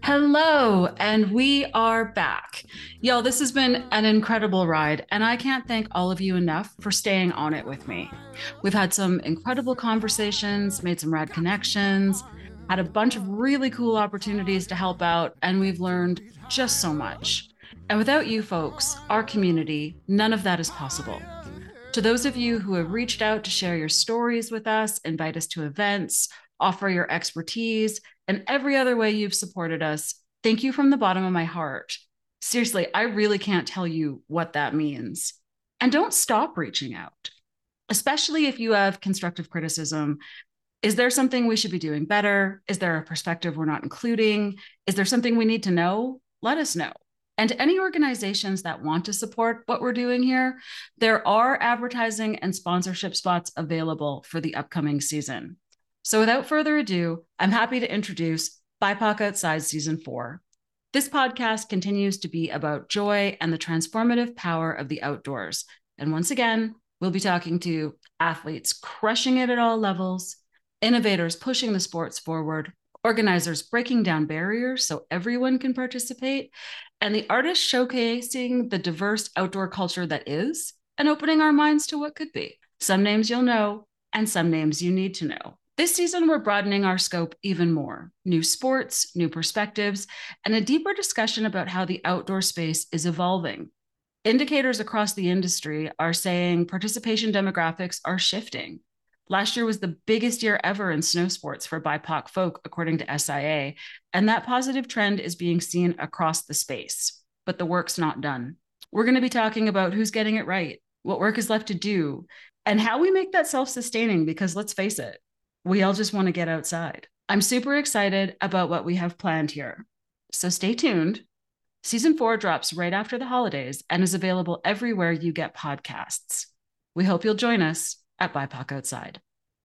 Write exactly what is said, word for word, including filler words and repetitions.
Hello, and we are back. Y'all, this has been an incredible ride, and I can't thank all of you enough for staying on it with me. We've had some incredible conversations, made some rad connections, had a bunch of really cool opportunities to help out, and we've learned just so much. And without you folks, our community, none of that is possible. To those of you who have reached out to share your stories with us, invite us to events, offer your expertise, and every other way you've supported us, thank you from the bottom of my heart. Seriously, I really can't tell you what that means. And don't stop reaching out, especially if you have constructive criticism. Is there something we should be doing better? Is there a perspective we're not including? Is there something we need to know? Let us know. And any organizations that want to support what we're doing here, there are advertising and sponsorship spots available for the upcoming season. So without further ado, I'm happy to introduce B I P O C Outside Season four. This podcast continues to be about joy and the transformative power of the outdoors. And once again, we'll be talking to athletes crushing it at all levels, innovators pushing the sports forward, organizers breaking down barriers so everyone can participate, and the artists showcasing the diverse outdoor culture that is and opening our minds to what could be. Some names you'll know, and some names you need to know. This season, we're broadening our scope even more. New sports, new perspectives, and a deeper discussion about how the outdoor space is evolving. Indicators across the industry are saying participation demographics are shifting. Last year was the biggest year ever in snow sports for B I P O C folk, according to S I A, and that positive trend is being seen across the space. But the work's not done. We're going to be talking about who's getting it right, what work is left to do, and how we make that self-sustaining, because let's face it, we all just want to get outside. I'm super excited about what we have planned here. So stay tuned. Season four drops right after the holidays and is available everywhere you get podcasts. We hope you'll join us at B I P O C Outside.